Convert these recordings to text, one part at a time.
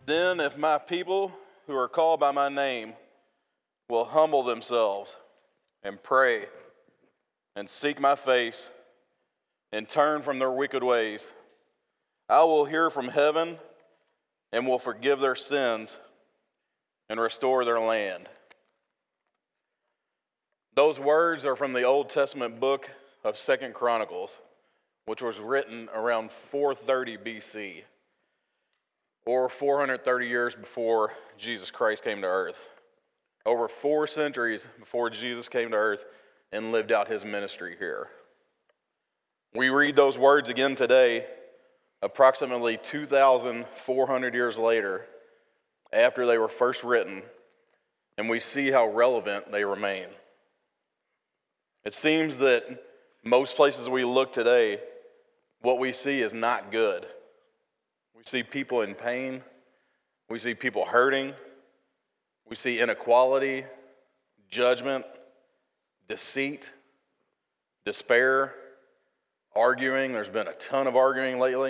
Then if my people who are called by my name will humble themselves and pray and seek my face and turn from their wicked ways, I will hear from heaven and will forgive their sins and restore their land. Those words are from the Old Testament book of 2 Chronicles, which was written around 430 BC, or 430 years before Jesus Christ came to earth. Over 4 centuries before Jesus came to earth and lived out his ministry here. We read those words again today, approximately 2,400 years later, after they were first written, and we see how relevant they remain. It seems that most places we look today, what we see is not good. We see people in pain. We see people hurting. We see inequality, judgment, deceit, despair, arguing. There's been a ton of arguing lately.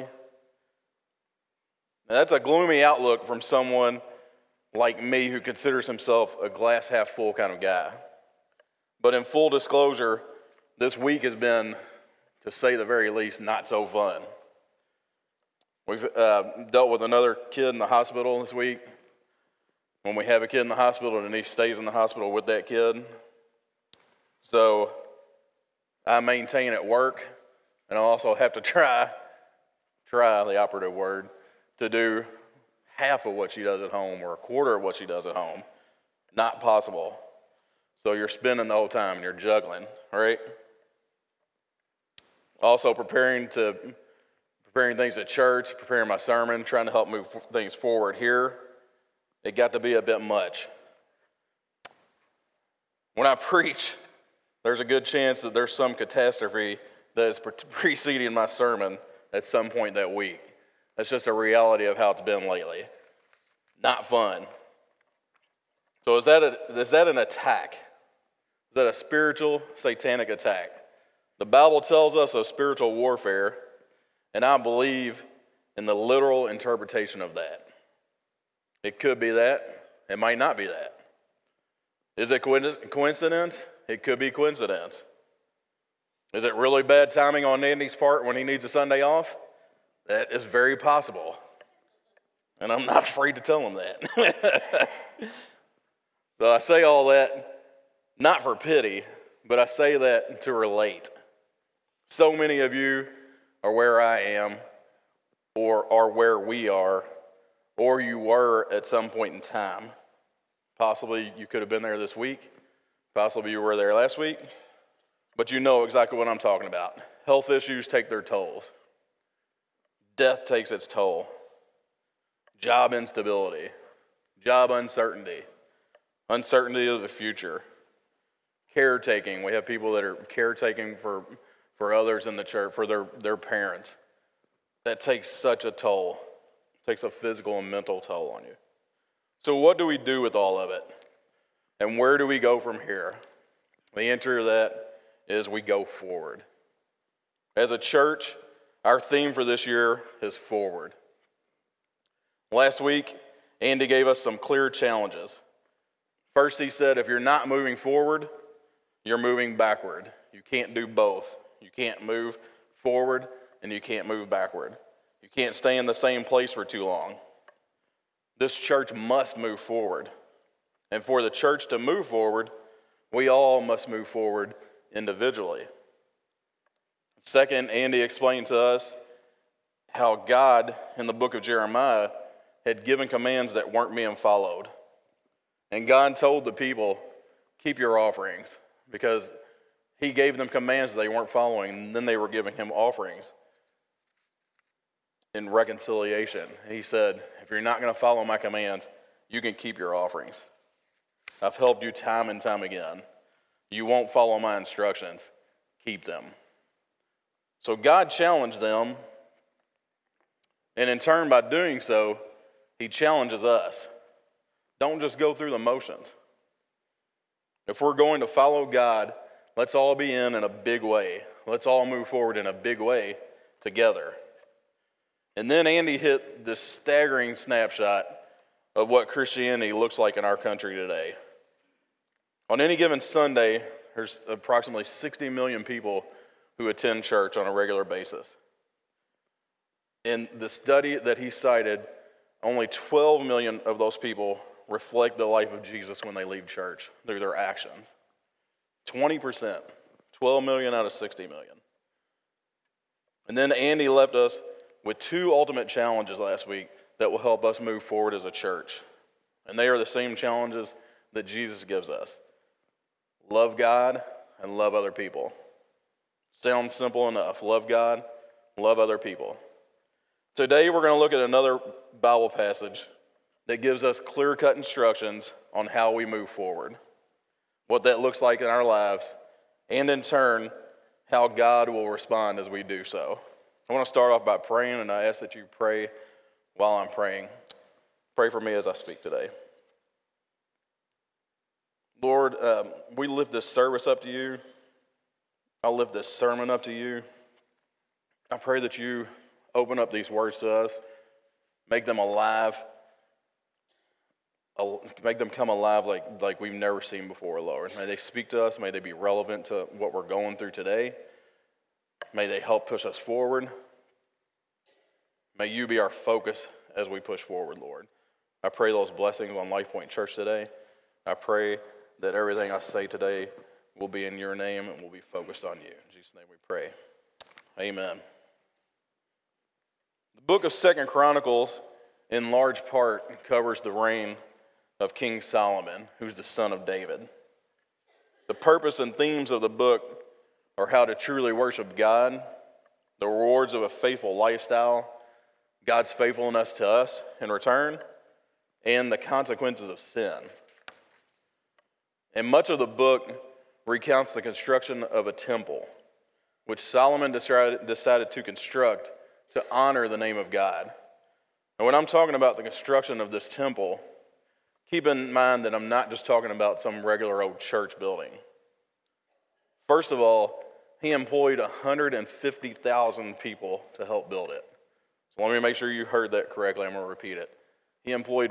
Now, that's a gloomy outlook from someone like me who considers himself a glass half full kind of guy. But in full disclosure, this week has been, to say the very least, not so fun. We've dealt with another kid in the hospital this week. When we have a kid in the hospital, and he stays in the hospital with that kid. So I maintain at work, and I also have to try the operative word, to do half of what she does at home or a quarter of what she does at home. Not possible. So you're spending the whole time and you're juggling, right? Also preparing things at church, preparing my sermon, trying to help move things forward here. It got to be a bit much. When I preach, there's a good chance that there's some catastrophe that is preceding my sermon at some point that week. That's just a reality of how it's been lately. Not fun. So is that an attack? Is that a spiritual, satanic attack? The Bible tells us of spiritual warfare, and I believe in the literal interpretation of that. It could be that. It might not be that. Is it coincidence? It could be coincidence. Is it really bad timing on Andy's part when he needs a Sunday off? That is very possible. And I'm not afraid to tell him that. So I say all that not for pity, but I say that to relate. So many of you are where I am, or are where we are, or you were at some point in time. Possibly you could have been there this week. Possibly you were there last week. But you know exactly what I'm talking about. Health issues take their tolls. Death takes its toll. Job instability. Job uncertainty. Uncertainty of the future. Caretaking. We have people that are caretaking for others in the church, for their parents. That takes such a toll. It takes a physical and mental toll on you. So what do we do with all of it? And where do we go from here? The answer to that is we go forward. As a church, our theme for this year is forward. Last week, Andy gave us some clear challenges. First, he said, if you're not moving forward, you're moving backward. You can't do both. You can't move forward and you can't move backward. You can't stay in the same place for too long. This church must move forward. And for the church to move forward, we all must move forward individually. Second, Andy explained to us how God, in the book of Jeremiah, had given commands that weren't being followed. And God told the people, keep your offerings, because he gave them commands that they weren't following, and then they were giving him offerings in reconciliation. He said, if you're not going to follow my commands, you can keep your offerings. I've helped you time and time again. You won't follow my instructions. Keep them. So God challenged them, and in turn, by doing so, he challenges us. Don't just go through the motions. If we're going to follow God, let's all be in a big way. Let's all move forward in a big way together. And then Andy hit this staggering snapshot of what Christianity looks like in our country today. On any given Sunday, there's approximately 60 million people who attend church on a regular basis. In the study that he cited, only 12 million of those people reflect the life of Jesus when they leave church through their actions. 20%, 12 million out of 60 million. And then Andy left us with two ultimate challenges last week that will help us move forward as a church. And they are the same challenges that Jesus gives us. Love God and love other people. Sounds simple enough. Love God, love other people. Today we're going to look at another Bible passage that gives us clear-cut instructions on how we move forward, what that looks like in our lives, and in turn, how God will respond as we do so. I want to start off by praying, and I ask that you pray while I'm praying. Pray for me as I speak today. Lord, we lift this service up to you. I lift this sermon up to you. I pray that you open up these words to us, make them alive, make them come alive like we've never seen before, Lord. May they speak to us. May they be relevant to what we're going through today. May they help push us forward. May you be our focus as we push forward, Lord. I pray those blessings on Life Point Church today. I pray that everything I say today will be in your name and will be focused on you. In Jesus' name we pray. Amen. The book of 2 Chronicles, in large part, covers the reign of King Solomon, who's the son of David. The purpose and themes of the book are how to truly worship God, the rewards of a faithful lifestyle, God's faithfulness to us in return, and the consequences of sin. And much of the book recounts the construction of a temple, which Solomon decided to construct to honor the name of God. And when I'm talking about the construction of this temple, keep in mind that I'm not just talking about some regular old church building. First of all, he employed 150,000 people to help build it. So let me make sure you heard that correctly. I'm going to repeat it. He employed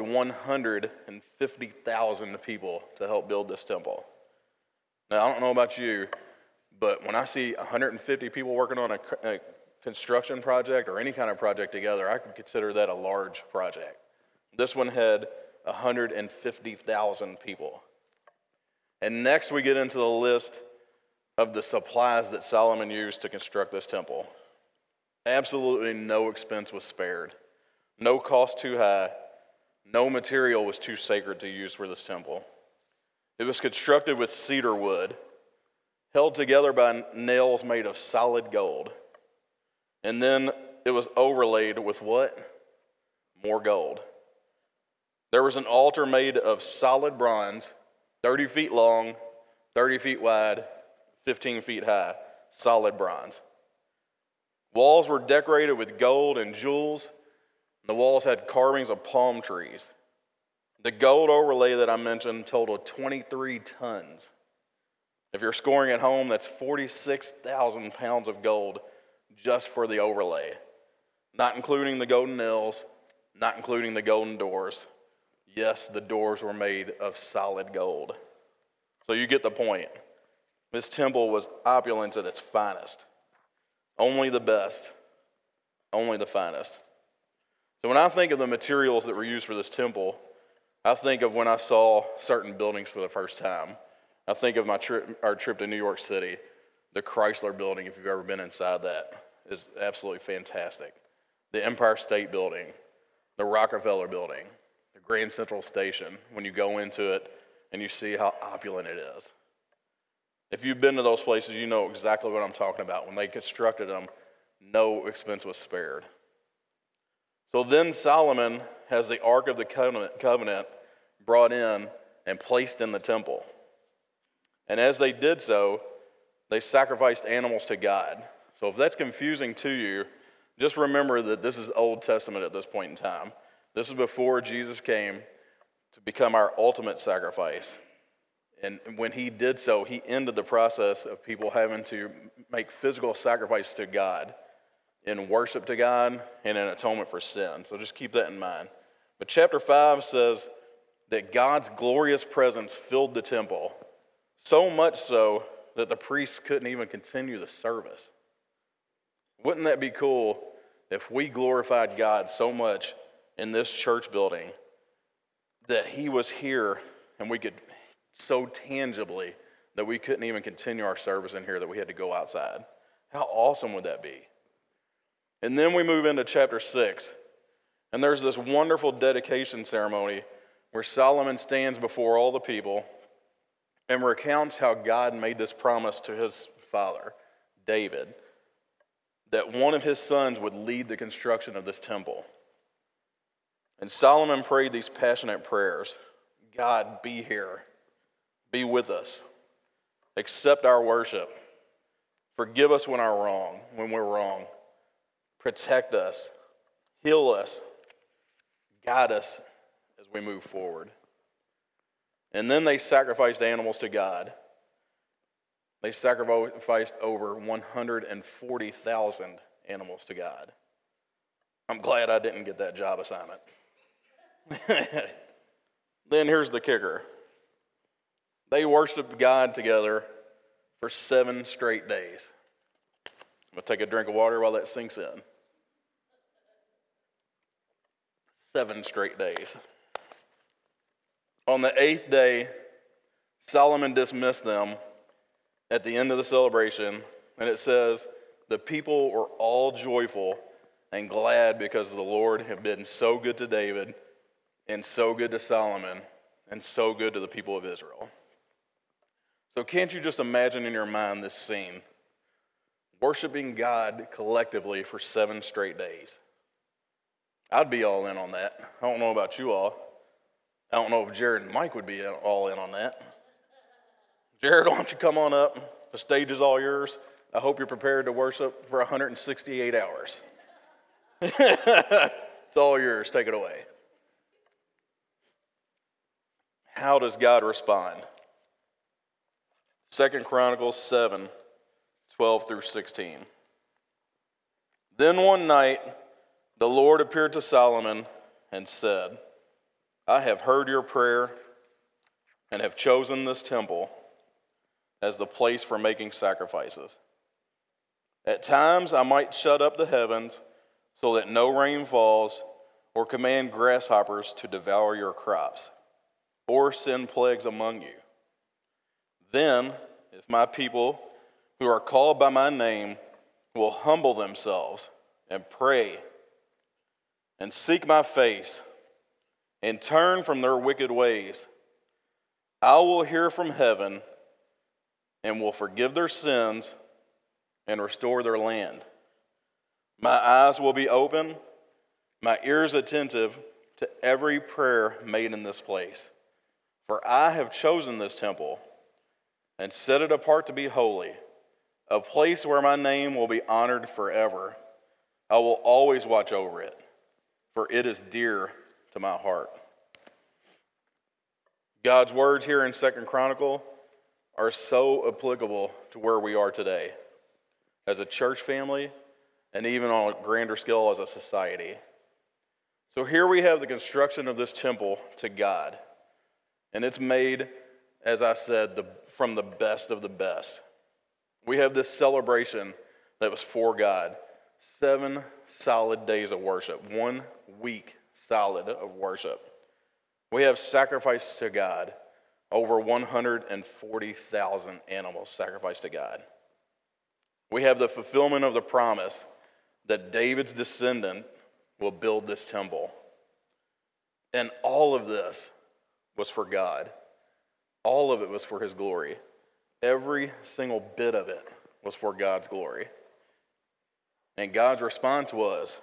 150,000 people to help build this temple. Now, I don't know about you, but when I see 150 people working on a construction project or any kind of project together, I can consider that a large project. This one had 150,000 people. And next we get into the list of the supplies that Solomon used to construct this temple. Absolutely no expense was spared. No cost too high. No material was too sacred to use for this temple. It was constructed with cedar wood, held together by nails made of solid gold. And then it was overlaid with what? More gold. There was an altar made of solid bronze, 30 feet long, 30 feet wide, 15 feet high, solid bronze. Walls were decorated with gold and jewels. The walls had carvings of palm trees. The gold overlay that I mentioned totaled 23 tons. If you're scoring at home, that's 46,000 pounds of gold just for the overlay, not including the golden nails, not including the golden doors. Yes, the doors were made of solid gold. So you get the point. This temple was opulent at its finest. Only the best, only the finest. So when I think of the materials that were used for this temple, I think of when I saw certain buildings for the first time. I think of our trip to New York City. The Chrysler Building, if you've ever been inside that, is absolutely fantastic. The Empire State Building, the Rockefeller Building, the Grand Central Station, when you go into it and you see how opulent it is. If you've been to those places, you know exactly what I'm talking about. When they constructed them, no expense was spared. So then Solomon has the Ark of the Covenant brought in and placed in the temple. And as they did so, they sacrificed animals to God. So if that's confusing to you, just remember that this is Old Testament at this point in time. This is before Jesus came to become our ultimate sacrifice. And when he did so, he ended the process of people having to make physical sacrifice to God in worship to God and in atonement for sin. So just keep that in mind. But chapter 5 says that God's glorious presence filled the temple, so much so that the priests couldn't even continue the service. Wouldn't that be cool if we glorified God so much in this church building that he was here and we could so tangibly that we couldn't even continue our service in here, that we had to go outside? How awesome would that be? And then we move into chapter 6, and there's this wonderful dedication ceremony where Solomon stands before all the people and recounts how God made this promise to his father, David, that one of his sons would lead the construction of this temple. And Solomon prayed these passionate prayers. God, be here. Be with us. Accept our worship. Forgive us when we're wrong. Protect us. Heal us. Guide us as we move forward. And then they sacrificed animals to God. They sacrificed over 140,000 animals to God. I'm glad I didn't get that job assignment. Then here's the kicker. They worshiped God together for 7 straight days. I'm going to take a drink of water while that sinks in. 7 straight days. On the 8th day, Solomon dismissed them at the end of the celebration, and it says, the people were all joyful and glad because the Lord had been so good to David and so good to Solomon and so good to the people of Israel. So can't you just imagine in your mind this scene? Worshiping God collectively for 7 straight days. I'd be all in on that. I don't know about you all. I don't know if Jared and Mike would be all in on that. Jared, why don't you come on up? The stage is all yours. I hope you're prepared to worship for 168 hours. It's all yours. Take it away. How does God respond? 2 Chronicles 7, 12 through 16. Then one night, the Lord appeared to Solomon and said, I have heard your prayer and have chosen this temple as the place for making sacrifices. At times I might shut up the heavens so that no rain falls, or command grasshoppers to devour your crops, or send plagues among you. Then, if my people who are called by my name will humble themselves and pray and seek my face and turn from their wicked ways, I will hear from heaven and will forgive their sins and restore their land. My eyes will be open, my ears attentive to every prayer made in this place. For I have chosen this temple and set it apart to be holy, a place where my name will be honored forever. I will always watch over it, for it is dear to my heart. God's words here in 2 Chronicle are so applicable to where we are today as a church family and even on a grander scale as a society. So here we have the construction of this temple to God, and it's made, as I said, from the best of the best. We have this celebration that was for God. 7 solid days of worship. 1 week solid of worship. We have sacrifice to God. Over 140,000 animals sacrificed to God. We have the fulfillment of the promise that David's descendant will build this temple. And all of this was for God. All of it was for his glory. Every single bit of it was for God's glory. And God's response was,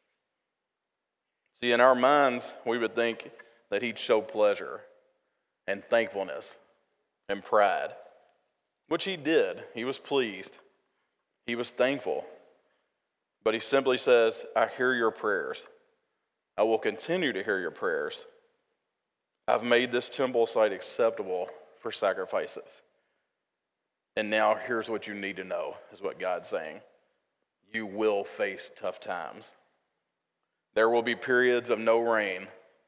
see, in our minds, we would think that he'd show pleasure and thankfulness and pride, which he did. He was pleased. He was thankful. But he simply says, I hear your prayers. I will continue to hear your prayers. I've made this temple site acceptable for sacrifices. And now here's what you need to know, is what God's saying. You will face tough times. There will be periods of no rain,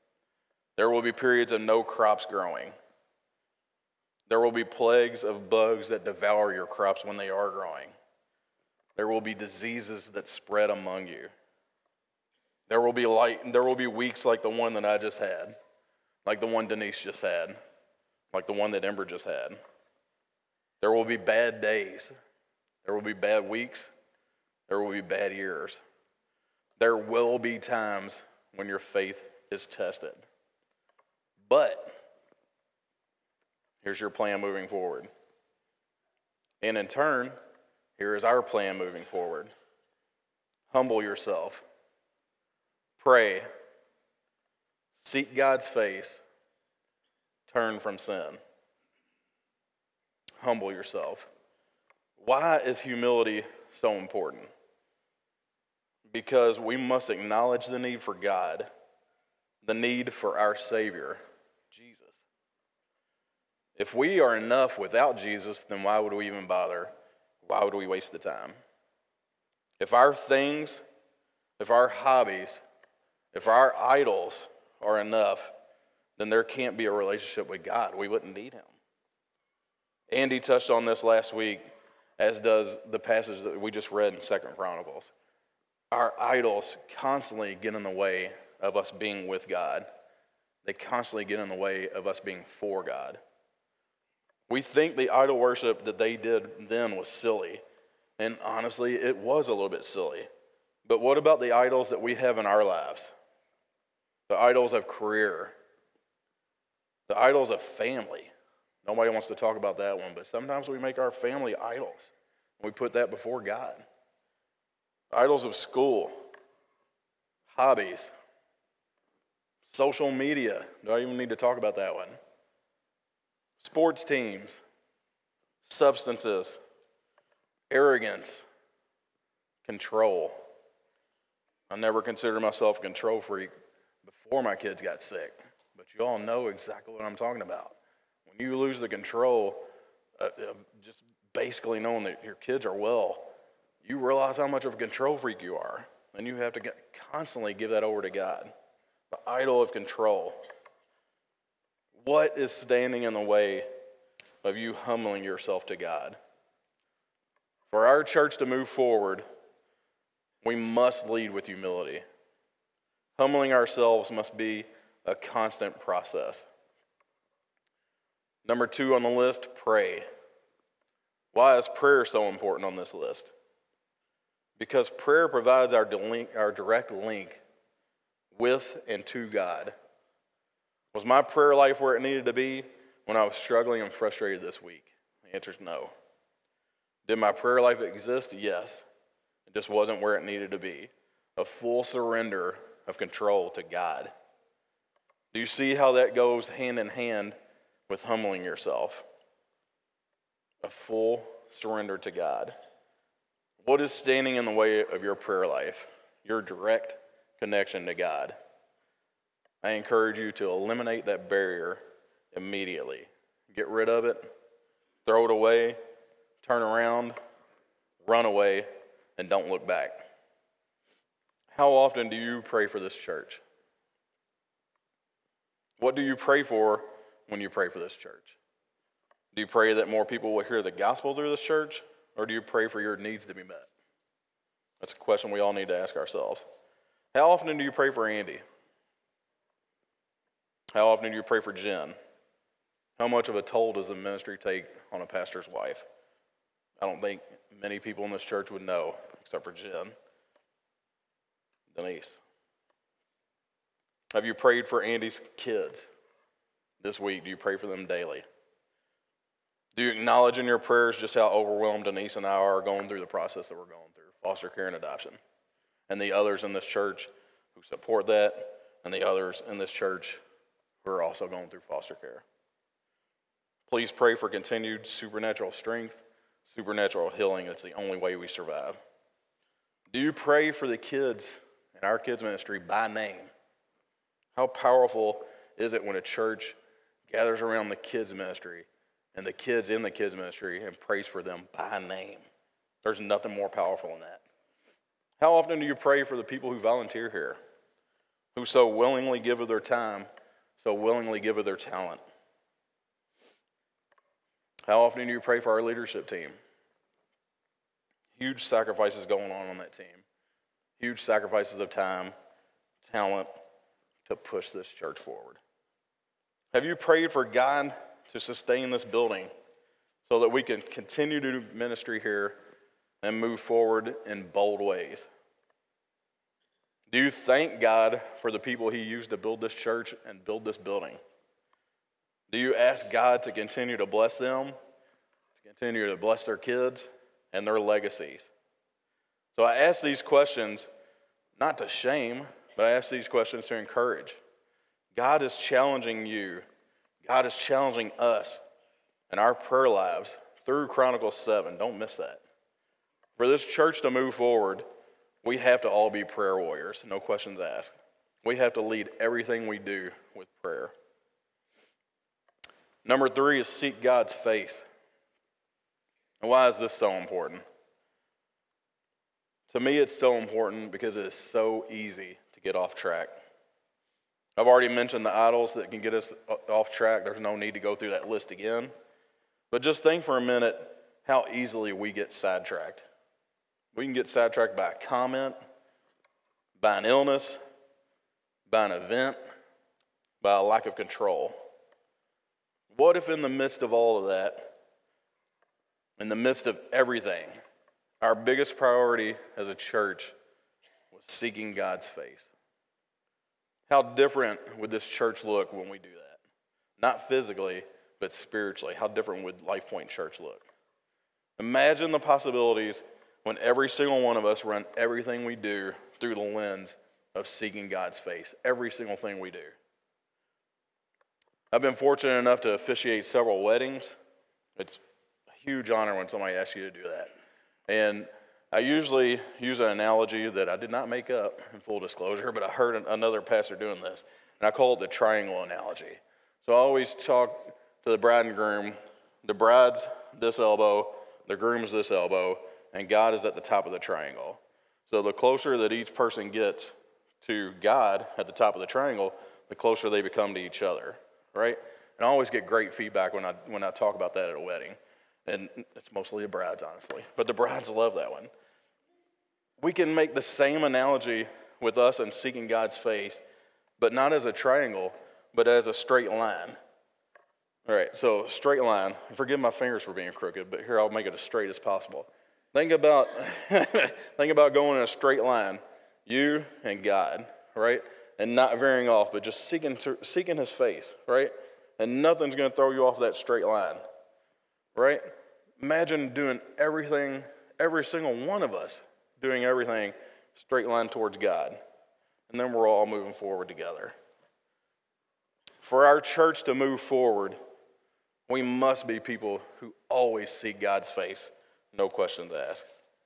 There will be periods of no crops growing. There will be plagues of bugs that devour your crops when they are growing. There will be diseases that spread among you. There will be weeks like the one that I just had, like the one Denise just had, like the one that Ember just had. There will be bad days. There will be bad weeks. There will be bad years. There will be times when your faith is tested. But here's your plan moving forward. And in turn, here is our plan moving forward. Humble yourself. Pray. Seek God's face. Turn from sin. Humble yourself. Why is humility so important? Because we must acknowledge the need for God, the need for our Savior, Jesus. If we are enough without Jesus, then why would we even bother? Why would we waste the time? If our things, if our hobbies, if our idols are enough, then there can't be a relationship with God. We wouldn't need him. Andy touched on this last week, as does the passage that we just read in 2 Chronicles. Our idols constantly get in the way of us being with God. They constantly get in the way of us being for God. We think the idol worship that they did then was silly. And honestly, it was a little bit silly. But what about the idols that we have in our lives? The idols of career. The idols of family. Nobody wants to talk about that one, but sometimes we make our family idols. We put that before God. Idols of school, hobbies, social media. Do I even need to talk about that one? Sports teams, substances, arrogance, control. I never considered myself a control freak before my kids got sick, but you all know exactly what I'm talking about. When you lose the control, just basically knowing that your kids are well, you realize how much of a control freak you are. And you have to constantly give that over to God. The idol of control. What is standing in the way of you humbling yourself to God? For our church to move forward, we must lead with humility. Humbling ourselves must be a constant process. Number 2 on the list, pray. Why is prayer so important on this list? Because prayer provides our direct link with and to God. Was my prayer life where it needed to be when I was struggling and frustrated this week? The answer is no. Did my prayer life exist? Yes. It just wasn't where it needed to be. A full surrender of control to God. Do you see how that goes hand in hand with humbling yourself? A full surrender to God. What is standing in the way of your prayer life? Your direct connection to God. I encourage you to eliminate that barrier immediately. Get rid of it, throw it away, turn around, run away, and don't look back. How often do you pray for this church? What do you pray for when you pray for this church? Do you pray that more people will hear the gospel through this church, or do you pray for your needs to be met? That's a question we all need to ask ourselves. How often do you pray for Andy? How often do you pray for Jen? How much of a toll does the ministry take on a pastor's wife? I don't think many people in this church would know, except for Jen. Denise. Have you prayed for Andy's kids this week? Do you pray for them daily? Do you acknowledge in your prayers just how overwhelmed Denise and I are going through the process that we're going through, foster care and adoption, and the others in this church who support that, and the others in this church who are also going through foster care? Please pray for continued supernatural strength, supernatural healing. It's the only way we survive. Do you pray for the kids in our kids ministry by name? How powerful is it when a church gathers around the kids ministry and the kids in the kids ministry and prays for them by name? There's nothing more powerful than that. How often do you pray for the people who volunteer here, who so willingly give of their time so willingly give of their talent? How often do you pray for our leadership team? Huge sacrifices going on that team. Huge sacrifices of time, talent to push this church forward. Have you prayed for God to sustain this building so that we can continue to do ministry here and move forward in bold ways? Do you thank God for the people he used to build this church and build this building? Do you ask God to continue to bless them, to continue to bless their kids and their legacies? So I ask these questions not to shame, but I ask these questions to encourage. God is challenging you. God is challenging us in our prayer lives through Chronicles 7. Don't miss that. For this church to move forward, we have to all be prayer warriors, no questions asked. We have to lead everything we do with prayer. Number 3 is seek God's face. And why is this so important? To me, it's so important because it is so easy to get off track. I've already mentioned the idols that can get us off track. There's no need to go through that list again. But just think for a minute how easily we get sidetracked. We can get sidetracked by a comment, by an illness, by an event, by a lack of control. What if in the midst of all of that, in the midst of everything, our biggest priority as a church was seeking God's face? How different would this church look when we do that? Not physically, but spiritually. How different would Life Point Church look? Imagine the possibilities when every single one of us run everything we do through the lens of seeking God's face. Every single thing we do. I've been fortunate enough to officiate several weddings. It's a huge honor when somebody asks you to do that. And I usually use an analogy that I did not make up, in full disclosure, but I heard another pastor doing this, and I call it the triangle analogy. So I always talk to the bride and groom. The bride's this elbow, the groom's this elbow, and God is at the top of the triangle. So the closer that each person gets to God at the top of the triangle, the closer they become to each other, right? And I always get great feedback when I talk about that at a wedding. And it's mostly the brides, honestly. But the brides love that one. We can make the same analogy with us and seeking God's face, but not as a triangle, but as a straight line. All right, so straight line. Forgive my fingers for being crooked, but here I'll make it as straight as possible. Think about going in a straight line, you and God, right? And not veering off, but just seeking his face, right? And nothing's going to throw you off that straight line, right? Imagine doing everything, every single one of us doing everything straight line towards God. And then we're all moving forward together. For our church to move forward, we must be people who always seek God's face, no questions asked.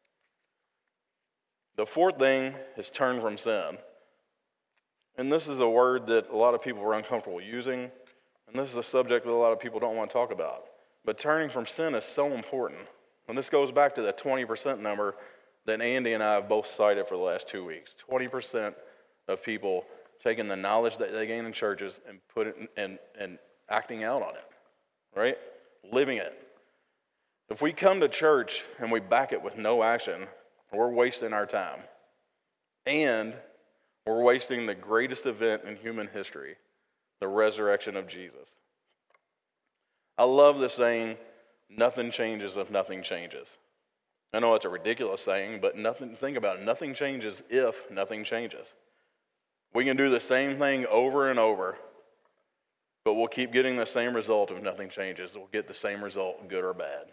The 4th thing is turn from sin. And this is a word that a lot of people are uncomfortable using, and this is a subject that a lot of people don't want to talk about. But turning from sin is so important. And this goes back to the 20% number that Andy and I have both cited for the last 2 weeks. 20% of people taking the knowledge that they gain in churches and put it and acting out on it, right? Living it. If we come to church and we back it with no action, we're wasting our time. And we're wasting the greatest event in human history, the resurrection of Jesus. I love the saying, nothing changes if nothing changes. I know it's a ridiculous saying, but think about it. Nothing changes if nothing changes. We can do the same thing over and over, but we'll keep getting the same result if nothing changes. We'll get the same result, good or bad.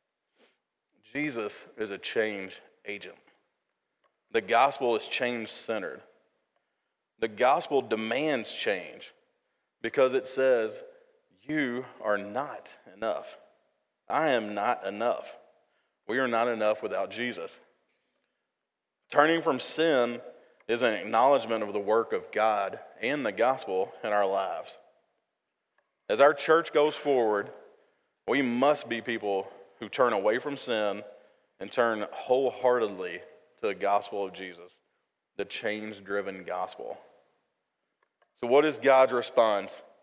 Jesus is a change agent. The gospel is change-centered. The gospel demands change because it says, you are not enough. I am not enough. We are not enough without Jesus. Turning from sin is an acknowledgement of the work of God and the gospel in our lives. As our church goes forward, we must be people who turn away from sin and turn wholeheartedly to the gospel of Jesus, the change-driven gospel. So what is God's response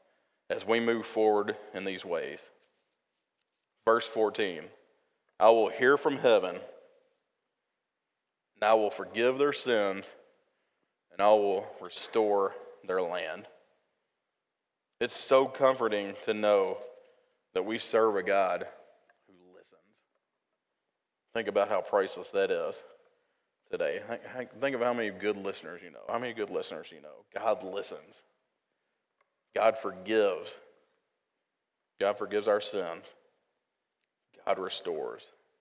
as we move forward in these ways. Verse 14, I will hear from heaven, and I will forgive their sins, and I will restore their land. It's so comforting to know that we serve a God who listens. Think about how priceless that is today. Think of how many good listeners you know. How many good listeners you know? God listens. God forgives. God forgives our sins. God restores.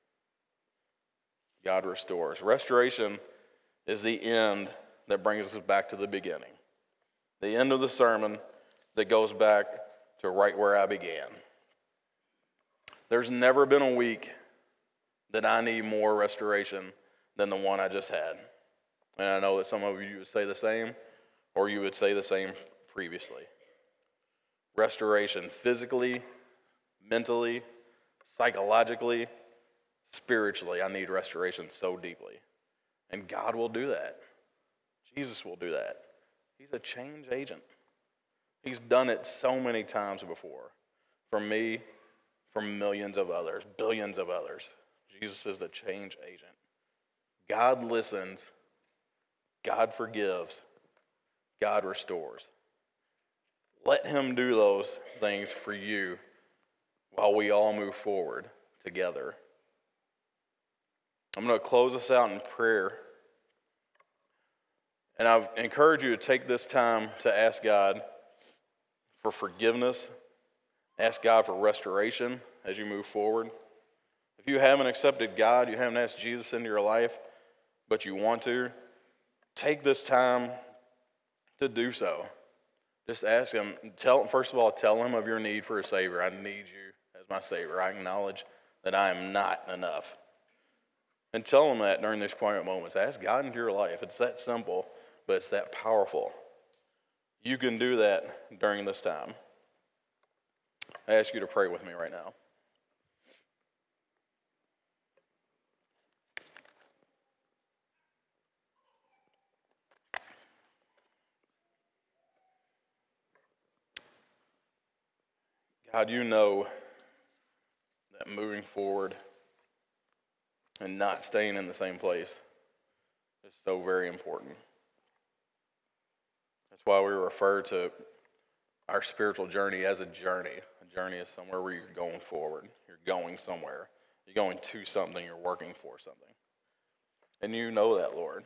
God restores. Restoration is the end that brings us back to the beginning. The end of the sermon that goes back to right where I began. There's never been a week that I need more restoration than the one I just had. And I know that some of you would say the same, or you would say the same previously. Restoration physically, mentally, psychologically, spiritually. I need restoration so deeply. And God will do that. Jesus will do that. He's a change agent. He's done it so many times before. For me, for millions of others, billions of others. Jesus is the change agent. God listens. God forgives. God restores. Let him do those things for you while we all move forward together. I'm going to close us out in prayer. And I encourage you to take this time to ask God for forgiveness. Ask God for restoration as you move forward. If you haven't accepted God, you haven't asked Jesus into your life, but you want to, take this time to do so. Just ask him. First of all, tell him of your need for a Savior. I need you as my Savior. I acknowledge that I am not enough. And tell him that during these quiet moments. Ask God into your life. It's that simple, but it's that powerful. You can do that during this time. I ask you to pray with me right now. God, you know that moving forward and not staying in the same place is so very important. That's why we refer to our spiritual journey as a journey. A journey is somewhere where you're going forward. You're going somewhere. You're going to something. You're working for something. And you know that, Lord.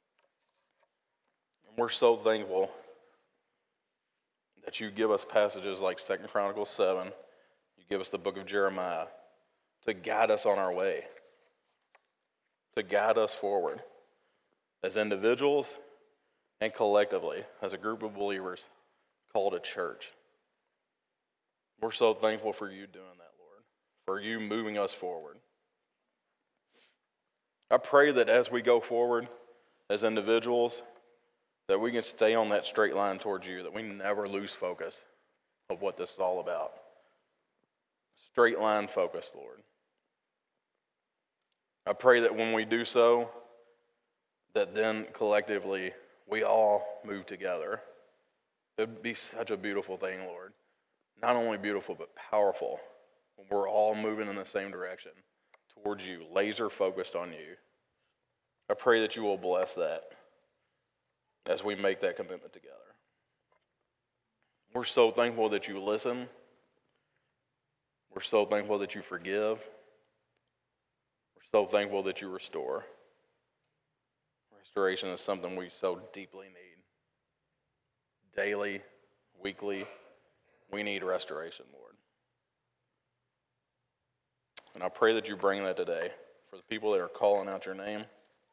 And we're so thankful that you give us passages like 2 Chronicles 7. You give us the book of Jeremiah to guide us on our way, to guide us forward as individuals and collectively as a group of believers called a church. We're so thankful for you doing that, Lord, for you moving us forward. I pray that as we go forward as individuals, that we can stay on that straight line towards you, that we never lose focus of what this is all about. Straight line focus, Lord. I pray that when we do so, that then collectively we all move together. It would be such a beautiful thing, Lord. Not only beautiful, but powerful when we're all moving in the same direction towards you, laser focused on you. I pray that you will bless that as we make that commitment together. We're so thankful that you listen. We're so thankful that you forgive. We're so thankful that you restore. Restoration is something we so deeply need. Daily, weekly, we need restoration, Lord. And I pray that you bring that today for the people that are calling out your name.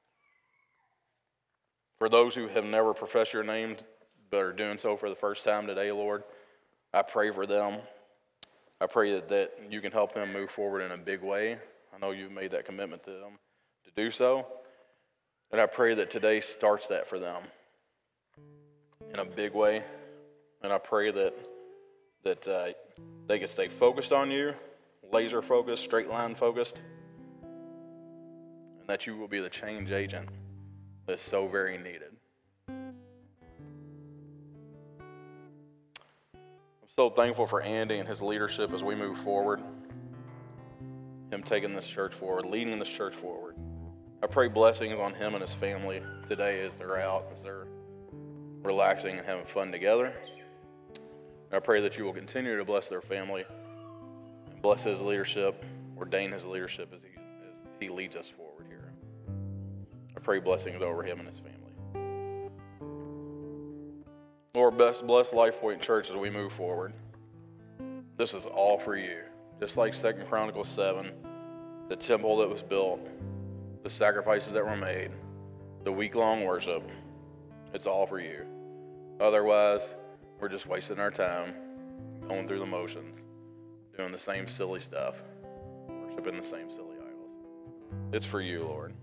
For those who have never professed your name but are doing so for the first time today, Lord, I pray for them. I pray that you can help them move forward in a big way. I know you've made that commitment to them to do so. And I pray that today starts that for them in a big way. And I pray that they can stay focused on you, laser focused, straight line focused, and that you will be the change agent that's so very needed. I'm So thankful for Andy and his leadership as we move forward. Him taking this church forward, leading this church forward. I pray blessings on him and his family today as they're out, as they're relaxing and having fun together. I pray that you will continue to bless their family and bless his leadership, ordain his leadership as he leads us forward here. I pray blessings over him and his family. Lord, bless LifePoint Church as we move forward. This is all for you. Just like 2 Chronicles 7, the temple that was built, the sacrifices that were made, the week-long worship, it's all for you. Otherwise, we're just wasting our time, going through the motions, doing the same silly stuff, worshiping the same silly idols. It's for you, Lord.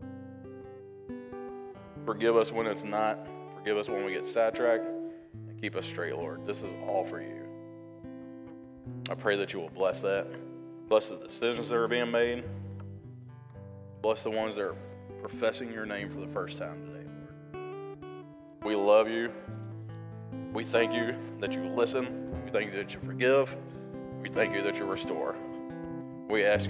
Forgive us when it's not. Forgive us when we get sidetracked. And keep us straight, Lord. This is all for you. I pray that you will bless that. Bless the decisions that are being made. Bless the ones that are professing your name for the first time today, Lord. We love you. We thank you that you listen. We thank you that you forgive. We thank you that you restore. We ask you